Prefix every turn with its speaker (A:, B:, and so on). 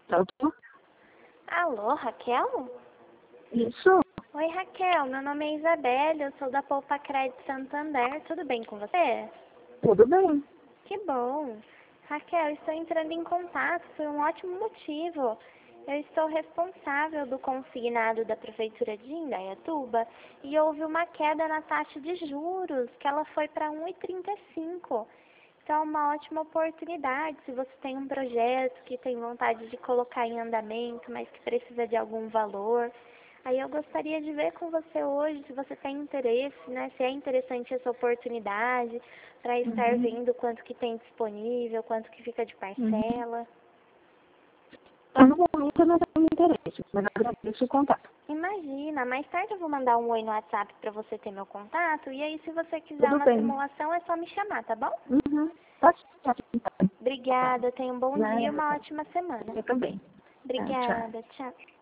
A: Pronto?
B: Alô, Raquel?
A: Isso.
B: Oi, Raquel. Meu nome é Isabelle, eu sou da Poupa Crédito Santander. Tudo bem com você?
A: Tudo bem.
B: Que bom. Raquel, estou entrando em contato por um ótimo motivo. Eu estou responsável do consignado da Prefeitura de Indaiatuba e houve uma queda na taxa de juros, que ela foi para 1,35. Então, é uma ótima oportunidade se você tem um projeto que tem vontade de colocar em andamento, mas que precisa de algum valor. Aí eu gostaria de ver com você hoje se você tem interesse, né? Se é interessante essa oportunidade para estar vendo quanto que tem disponível, quanto que fica de parcela.
A: No momento eu não tenho interesse, mas eu agradeço o contato.
B: Imagina, mais tarde eu vou mandar um oi no WhatsApp para você ter meu contato. E aí, se você quiser
A: Tudo
B: uma
A: bem.
B: simulação, é só me chamar, tá bom?
A: Tá certo, então.
B: Obrigada, tenha um bom dia e uma ótima semana.
A: Eu também. Tchau.
B: Obrigada, tchau.